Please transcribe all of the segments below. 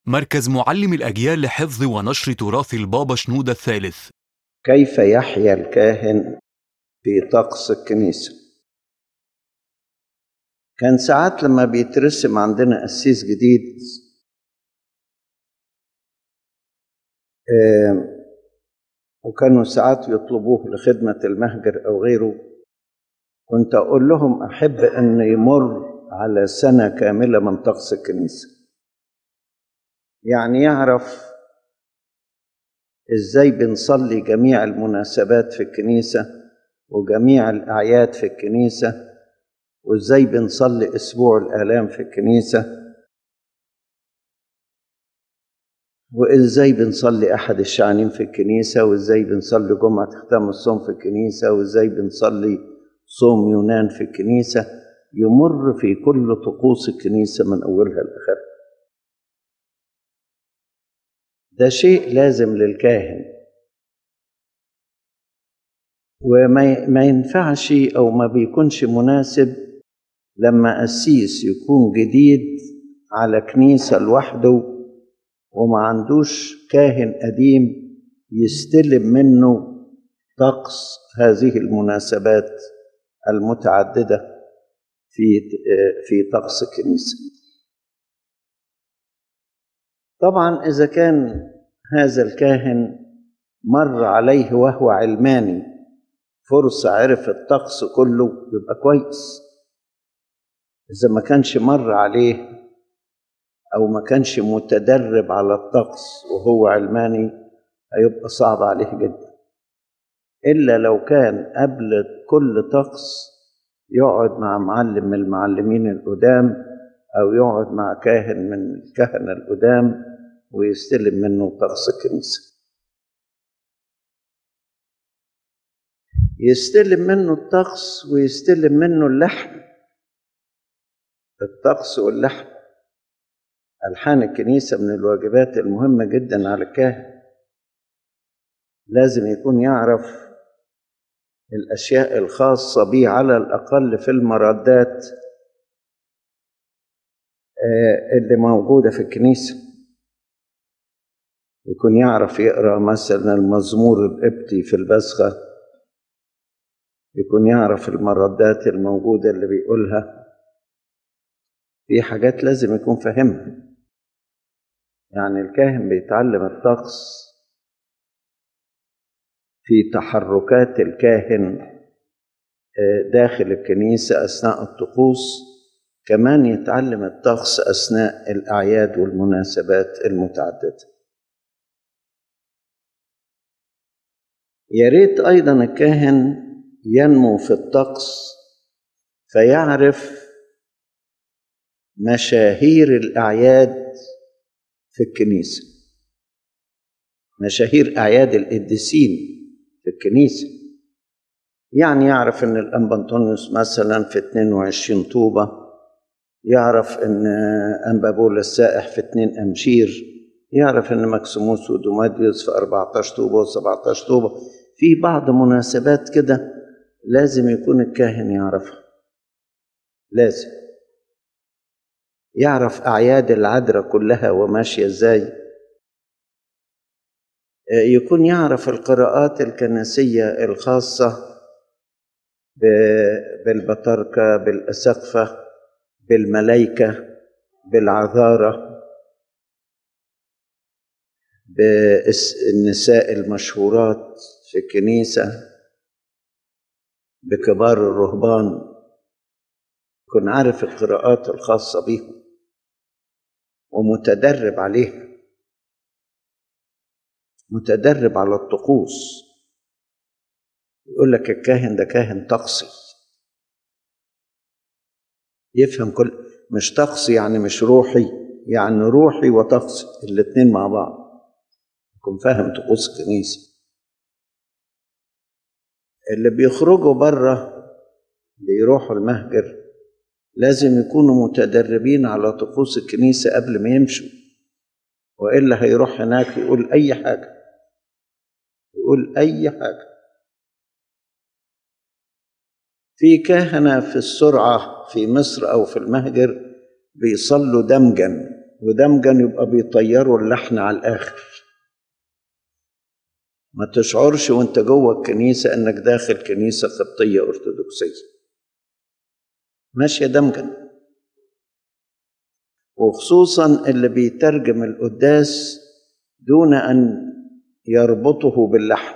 مركز معلم الأجيال لحفظ ونشر تراث البابا شنودة الثالث. كيف يحيا الكاهن في طقس الكنيسة؟ كان ساعات لما بيترسم عندنا قسيس جديد وكانوا ساعات يطلبوه لخدمة المهجر أو غيره، كنت أقول لهم أحب أن يمر على سنة كاملة من طقس الكنيسة، يعني يعرف إزاي بنصلي جميع المناسبات في الكنيسة وجميع الأعياد في الكنيسة، وإزاي بنصلي أسبوع الآلام في الكنيسة، وإزاي بنصلي أحد الشعانين في الكنيسة، وإزاي بنصلي جمعة ختام الصوم في الكنيسة، وإزاي بنصلي صوم يونان في الكنيسة. يمر في كل طقوس الكنيسة من أولها لآخرها. ده شيء لازم للكاهن، وما ينفعش أو ما بيكونش مناسب لما قسيس يكون جديد على كنيسة لوحده وما عندوش كاهن قديم يستلم منه طقس هذه المناسبات المتعددة في طقس الكنيسة. طبعا إذا كان هذا الكاهن مر عليه وهو علماني فرصة عرف الطقس كله يبقى كويس. إذا ما كانش مر عليه أو ما كانش متدرب على الطقس وهو علماني هيبقى صعب عليه جدا، إلا لو كان قبل كل طقس يقعد مع معلم من المعلمين القدام أو يقعد مع كاهن من الكهنة القدام ويستلم منه طقس الكنيسة، يستلم منه الطقس ويستلم منه اللحن. الطقس واللحن ألحان الكنيسة من الواجبات المهمة جدا على الكاهن. لازم يكون يعرف الأشياء الخاصة به على الأقل في المردات اللي موجودة في الكنيسة. يكون يعرف يقرأ مثلا المزمور القبطي في البسخة، يكون يعرف المردات الموجودة اللي بيقولها. في حاجات لازم يكون فاهمها. يعني الكاهن بيتعلم الطقس في تحركات الكاهن داخل الكنيسة أثناء الطقوس، كمان يتعلم الطقس أثناء الأعياد والمناسبات المتعددة. يا ريت أيضا الكاهن ينمو في الطقس فيعرف مشاهير الأعياد في الكنيسة، مشاهير أعياد القديسين في الكنيسة. يعني يعرف أن الأنبا أنطونيوس مثلا في 22 طوبة، يعرف أن أنبا بولا السائح في 2 أمشير، يعرف أن مكسيموس ودوماديوس في 14 طوبة و17 طوبة. في بعض مناسبات كده لازم يكون الكاهن يعرفها، لازم يعرف أعياد العذراء كلها وماشية إزاي، يكون يعرف القراءات الكنسية الخاصة بالبطاركة، بالأسقفة، بالملائكة، بالعذارة، بالنساء المشهورات في الكنيسة، بكبار الرهبان. يكون عارف القراءات الخاصة بهم ومتدرب عليها، متدرب على الطقوس. يقول لك الكاهن ده كاهن طقسي، يفهم كل، مش طقسي يعني مش روحي، يعني روحي وطقسي الاتنين مع بعض، يكون فاهم طقوس الكنيسة. اللي بيخرجوا بره بيروحوا المهجر لازم يكونوا متدربين على طقوس الكنيسة قبل ما يمشوا، وإلا هيروح هناك يقول أي حاجة، يقول أي حاجة. في كهنة في السرعة في مصر أو في المهجر بيصلوا دمجا، ودمجا يبقى بيطيروا اللحن على الآخر، ما تشعرش وانت جوه الكنيسة انك داخل كنيسة قبطية أرثوذكسية، ماشية دمجا. وخصوصا اللي بيترجم القداس دون أن يربطه باللحن،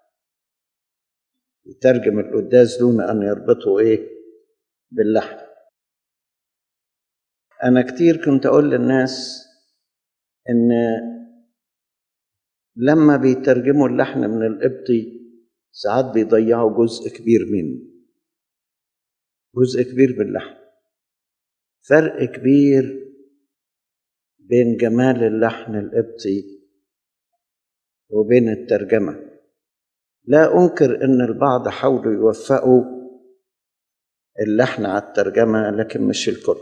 يترجم القداس دون أن يربطه باللحن. أنا كتير كنت أقول للناس إن لما بيترجموا اللحن من القبطي ساعات بيضيعوا جزء كبير منه، جزء كبير باللحن. فرق كبير بين جمال اللحن القبطي وبين الترجمة. لا أنكر أن البعض حاولوا يوفقوا اللحن على الترجمة، لكن مش الكل.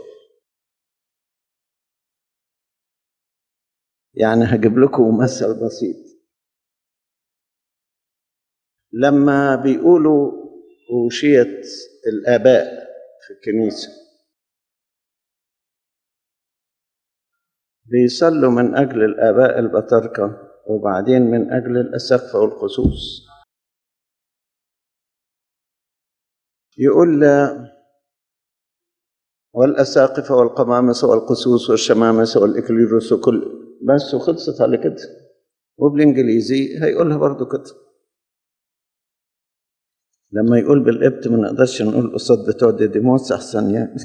يعني هجيب لكم مثل بسيط. لما بيقولوا أوشية الآباء في الكنيسة بيصلوا من أجل الآباء البطاركة وبعدين من أجل الأساقفة والخصوص. يقول والأساقفة والقمامسة والقصوص والشمامسة والإكليروس وكل، بس وخلصت على كده. وبالإنجليزي هيقولها برضو كده. لما يقول بالقبط ما نقدرش نقول قصاد بتوع ديديموس أحسن يعني.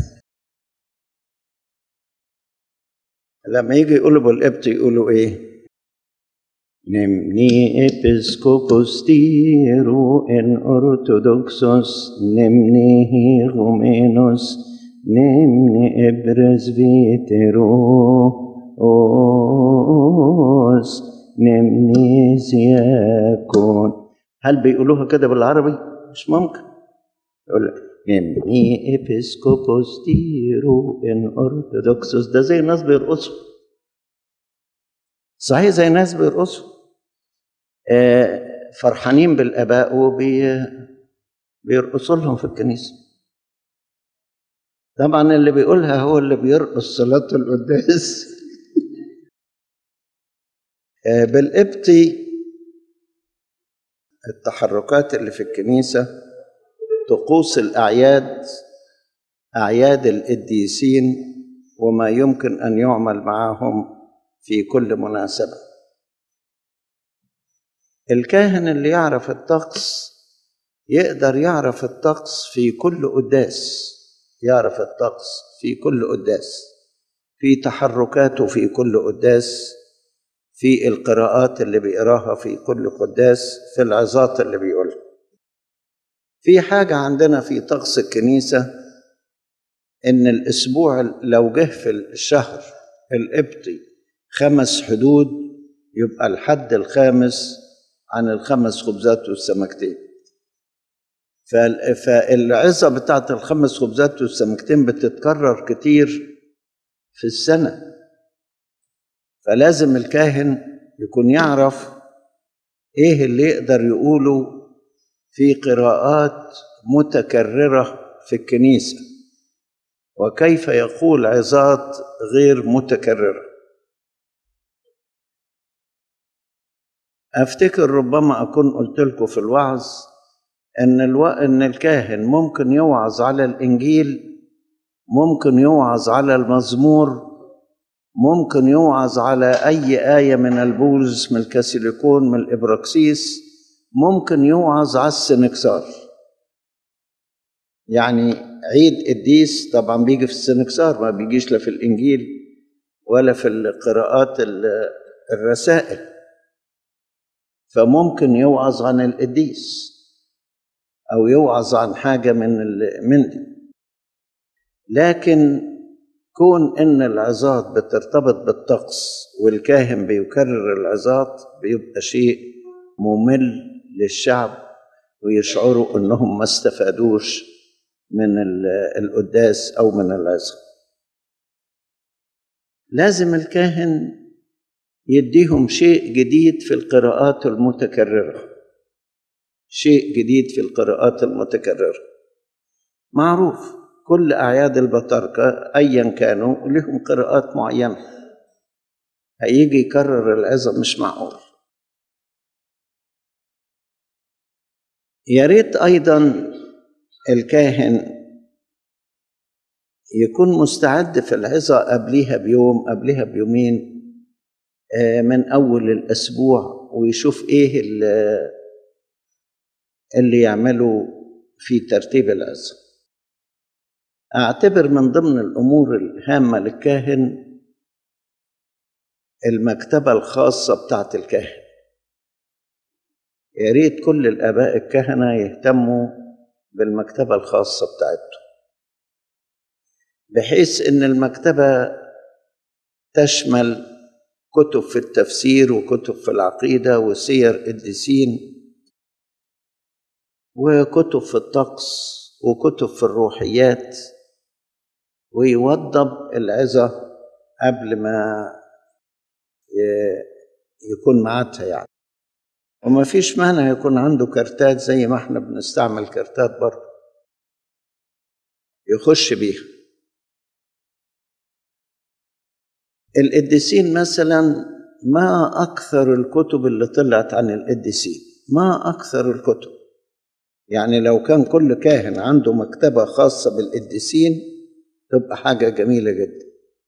لما يجي يقولوا بالقبط يقولوا إيه؟ نمني إبسكوبوس تيرو إن أرثوذكسوس نمني هيغومينوس نمني إبرزبيترو أوس نمني سياكون. هل بيقولوها كده بالعربي؟ مش ممكن. يقول نمني إبسكوبوس تيرو إن أرثوذكسوس. ده زي الناس بيرقصوا، صحيح زي ناس بيرقصوا فرحانين بالآباء وبيرقصوا لهم في الكنيسة. طبعا اللي بيقولها هو اللي بيرقص صلاة القداس. بالقبطي التحركات اللي في الكنيسة طقوس الأعياد، أعياد القديسين وما يمكن أن يعمل معهم في كل مناسبة. الكاهن اللي يعرف الطقس يقدر يعرف الطقس في كل قداس، يعرف الطقس في كل قداس، في تحركاته في كل قداس، في القراءات اللي بيقراها في كل قداس، في العظات اللي بيقولها. في حاجة عندنا في طقس الكنيسة إن الأسبوع لو جه في الشهر القبطي 5 حدود يبقى الحد الخامس عن ال5 خبزات والسمكتين. فالعظة بتاعت ال5 خبزات والسمكتين بتتكرر كتير في السنة، فلازم الكاهن يكون يعرف إيه اللي يقدر يقوله في قراءات متكررة في الكنيسة، وكيف يقول عظات غير متكررة. أفتكر ربما أكون قلت لكم في الوعظ إن الكاهن ممكن يوعظ على الإنجيل، ممكن يوعظ على المزمور، ممكن يوعظ على أي آية من البولس، من الكاسيليكون، من الإبراكسيس، ممكن يوعظ على السنكسار. يعني عيد قديس طبعا بيجي في السنكسار، ما بيجيش لا في الإنجيل ولا في القراءات الرسائل. فممكن يوعظ عن القديس أو يوعظ عن حاجة من دي. لكن كون إن العظات بترتبط بالطقس والكاهن بيكرر العظات بيبقى شيء ممل للشعب، ويشعروا إنهم ما استفادوش من القداس أو من العظة. لازم الكاهن يديهم شيء جديد في القراءات المتكررة، شيء جديد في القراءات المتكررة. معروف كل أعياد البطاركة أيا كانوا لهم قراءات معينة، هيجي يكرر العظة، مش معقول. يا ريت أيضا الكاهن يكون مستعد في العظة قبلها بيوم، قبلها بيومين، من أول الأسبوع، ويشوف إيه اللي يعمله في ترتيب العظة. أعتبر من ضمن الأمور الهامة للكاهن المكتبة الخاصة بتاعت الكاهن. يا ريت كل الآباء الكهنة يهتموا بالمكتبة الخاصة بتاعته، بحيث إن المكتبة تشمل كتب في التفسير وكتب في العقيدة وسير قديسين وكتب في الطقس وكتب في الروحيات، ويوضب العظة قبل ما يكون معاتها يعني. وما فيش مانع يكون عنده كارتات زي ما احنا بنستعمل كارتات برضه يخش بيها. القديسين مثلا، ما أكثر الكتب اللي طلعت عن القديسين، ما أكثر الكتب. يعني لو كان كل كاهن عنده مكتبة خاصة بالقديسين تبقى حاجة جميلة جدا.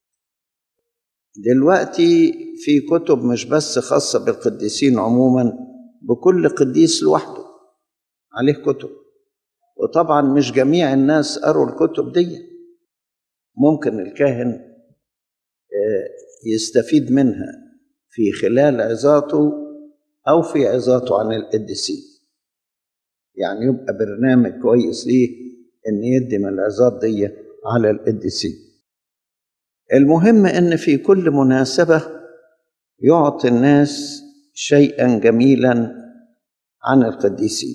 دلوقتي في كتب مش بس خاصة بالقديسين عموما، بكل قديس لوحده عليه كتب، وطبعا مش جميع الناس قروا الكتب دي. ممكن الكاهن يستفيد منها في خلال عظاته أو في عظاته عن القديسين، يعني يبقى برنامج كويس ليه إن يدي من العظات دي على القديسين. المهم إن في كل مناسبة يعطي الناس شيئا جميلا عن القديسين.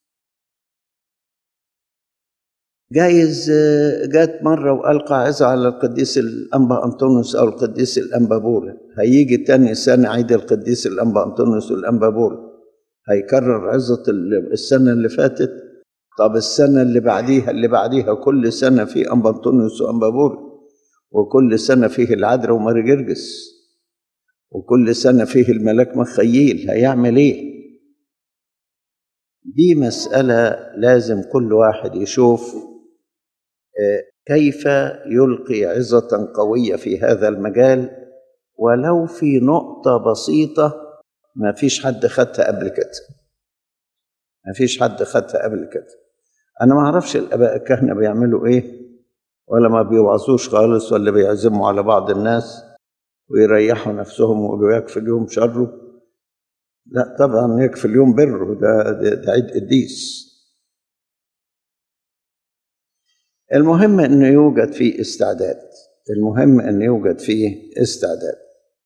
جايز جات مرة وألقى عظة على القديس الأنبا أنطونيوس أو القديس الأنبا بولا، هيجي تاني سنة عيد القديس الأنبا أنطونيوس والأنبا بولا، هيكرر عظة السنة اللي فاتت. طب السنة اللي بعديها كل سنة في أنبا أنطونيوس وأنبا بولا، وكل سنة فيه العذراء وماري جرجس، وكل سنة فيه الملاك مخيل، هيعمل إيه؟ دي مسألة لازم كل واحد يشوف كيف يلقي عظة قوية في هذا المجال، ولو في نقطة بسيطة ما فيش حد خدها قبل كده، ما فيش حد خدها قبل كده. أنا ما أعرفش الآباء الكهنة بيعملوا إيه، ولا ما بيوعظوش خالص، ولا بيعزموا على بعض الناس ويريحوا نفسهم ويقولوا يكفي اليوم شره. لا طبعا يكفي اليوم بره، ده عيد قديس. المهم أنه يوجد فيه استعداد، المهم أنه يوجد فيه استعداد.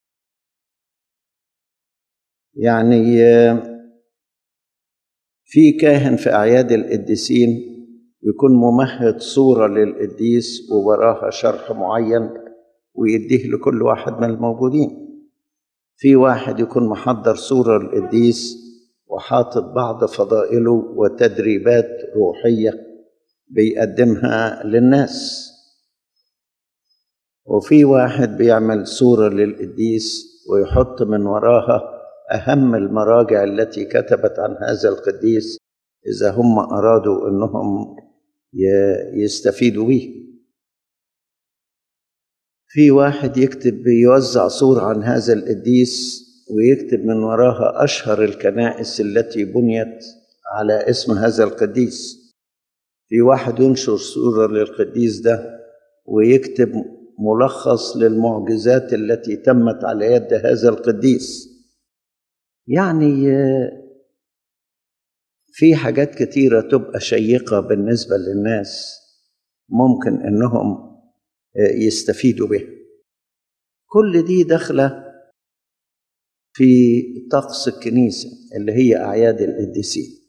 يعني في كاهن في أعياد القديسين يكون ممهد صورة للقديس ووراها شرح معين ويديه لكل واحد من الموجودين. في واحد يكون محضر صورة للقديس وحاطط بعض فضائله وتدريبات روحية بيقدمها للناس، وفي واحد بيعمل صورة للقديس ويحط من وراها أهم المراجع التي كتبت عن هذا القديس إذا هم أرادوا أنهم يستفيدوا به. في واحد يكتب يوزع صورة عن هذا القديس ويكتب من وراها أشهر الكنائس التي بنيت على اسم هذا القديس. في واحد ينشر صورة للقديس ده ويكتب ملخص للمعجزات التي تمت على يد هذا القديس. يعني في حاجات كتيرة تبقى شيقة بالنسبة للناس، ممكن إنهم يستفيدوا بها. كل دي داخلة في طقس الكنيسة اللي هي أعياد القديسين.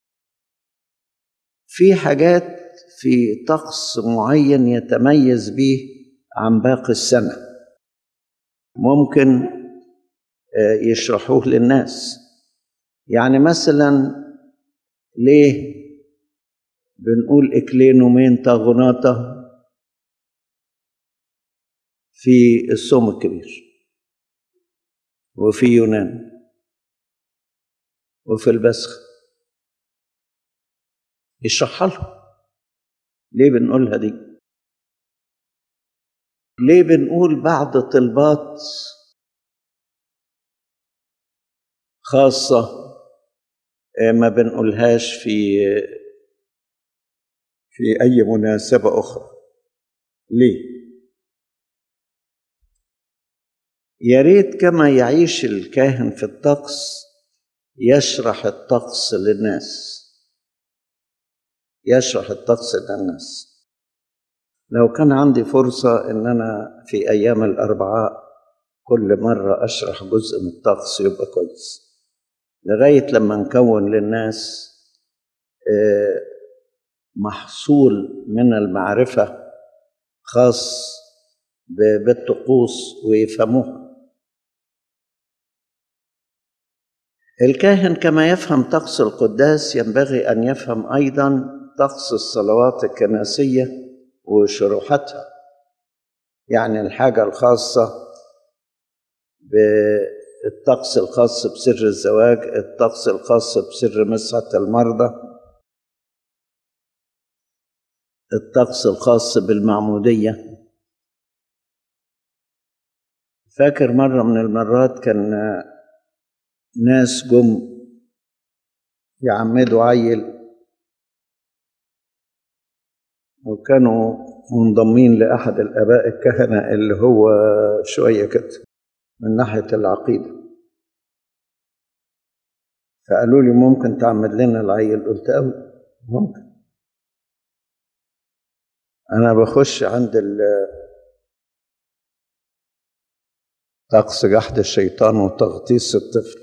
في حاجات في طقس معين يتميز به عن باقي السنة، ممكن يشرحوه للناس. يعني مثلا ليه بنقول إكلينومين وفي يونان وفي البسخ. يشرحها لهم. ليه بنقولها دي؟ ليه بنقول بعض طلبات خاصة ما بنقولهاش في أي مناسبة أخرى؟ ليه؟ يا ريت كما يعيش الكاهن في الطقس يشرح الطقس للناس، يشرح الطقس للناس. لو كان عندي فرصة إن أنا في أيام الأربعاء كل مرة أشرح جزء من الطقس يبقى كويس، لغاية لما نكون للناس محصول من المعرفة خاص بالطقوس ويفهموها. الكاهن كما يفهم طقس القداس ينبغي أن يفهم أيضا طقس الصلوات الكنسية وشروحاتها، يعني الحاجة الخاصة بالطقس الخاص بسر الزواج، الطقس الخاص بسر مسحة المرضى، الطقس الخاص بالمعمودية. فاكر مرة من المرات كان ناس جم يعمدوا عيل، وكانوا منضمين لأحد الآباء الكهنة اللي هو شوية كده من ناحية العقيدة، فقالوا لي ممكن تعمد لنا العيل؟ قلت أوي ممكن. أنا بخش عند طقس جحد الشيطان وتغطيس الطفل،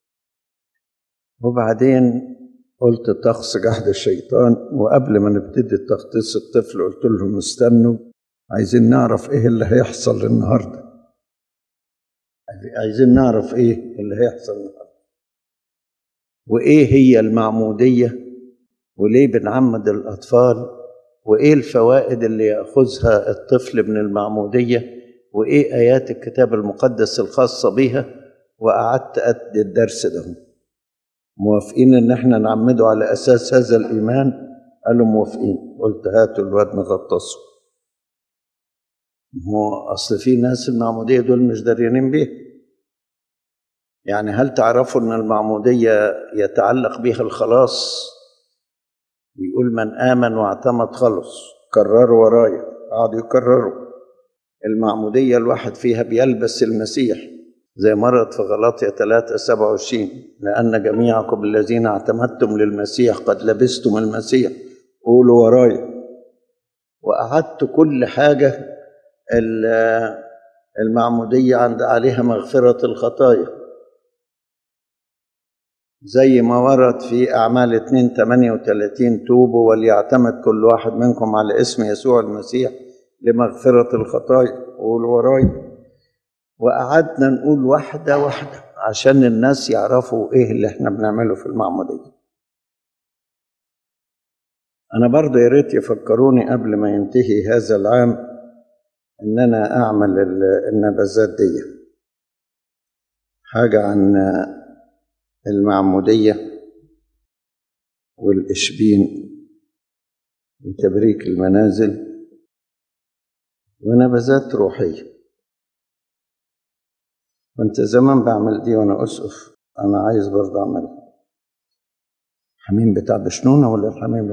وبعدين قلت طقس جحد الشيطان، وقبل ما نبتدي تغطيس الطفل قلت لهم استنوا، عايزين نعرف ايه اللي هيحصل النهارده، عايزين نعرف ايه اللي هيحصل النهارده، وايه هي المعمودية، وليه بنعمد الأطفال، وايه الفوائد اللي يأخذها الطفل من المعمودية، وايه آيات الكتاب المقدس الخاصة بيها. وقعدت أدي الدرس ده. موافقين ان احنا نعمده على اساس هذا الايمان؟ قالوا موافقين. قلت هاتوا الواد نغطسه. هو اصل في ناس المعموديه دول مش داريانين بيه. يعني هل تعرفوا ان المعموديه يتعلق بها الخلاص؟ يقول من امن واعتمد خلص. كرروا ورايا، قعدوا يكرروا. المعموديه الواحد فيها بيلبس المسيح، زي مرت في غلاطية 3:27 لأن جميعكم الذين اعتمدتم للمسيح قد لبستم المسيح. قولوا ورايا. وأعدت كل حاجة المعمودية عند عليها مغفرة الخطايا، زي ما ورد في أعمال 2:38 توبوا وليعتمد كل واحد منكم على اسم يسوع المسيح لمغفرة الخطايا. قولوا ورايا. وقعدنا نقول واحدة واحدة عشان الناس يعرفوا ايه اللي احنا بنعمله في المعمودية. انا برضه يا ريت يفكروني قبل ما ينتهي هذا العام ان انا اعمل النبذات دي، حاجة عن المعمودية والإشبين وتبريك المنازل ونبذات روحية. كنت زمان بعمل دي وانا اسقف، انا عايز برضه اعملها. حميم بتاع بشنونة ولا الحميم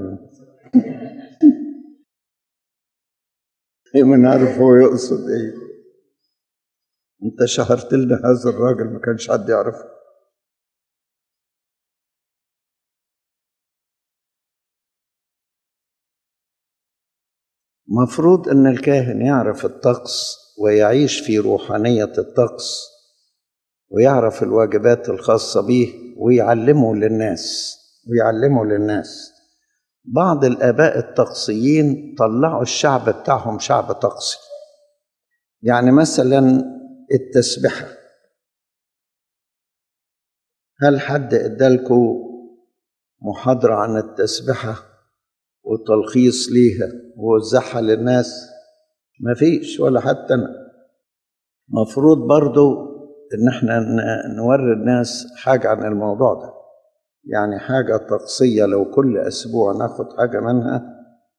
ايه؟ من عارف هو يقصد ايه. انت شهرت لنا هذا الراجل ما كانش حد يعرفه. مفروض ان الكاهن يعرف الطقس ويعيش في روحانية الطقس ويعرف الواجبات الخاصة به ويعلمه للناس. بعض الآباء الطقسيين طلعوا الشعب بتاعهم شعب طقسي. يعني مثلا التسبحة، هل حد ادالكوا محاضرة عن التسبحة وتلخيص ليها ووزعها للناس؟ مفيش، ولا حتى أنا. مفروض برضو إن احنا نوري الناس حاجة عن الموضوع ده، يعني حاجة طقسية لو كل أسبوع ناخد حاجة منها.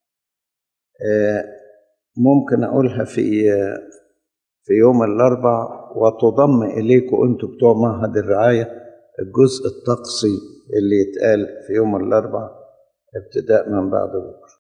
ممكن أقولها في يوم الأربع، وتضم إليكم أنتم بتوع معهد الرعاية الجزء الطقسي اللي يتقال في يوم الأربع ابتداء من بعد بكرة.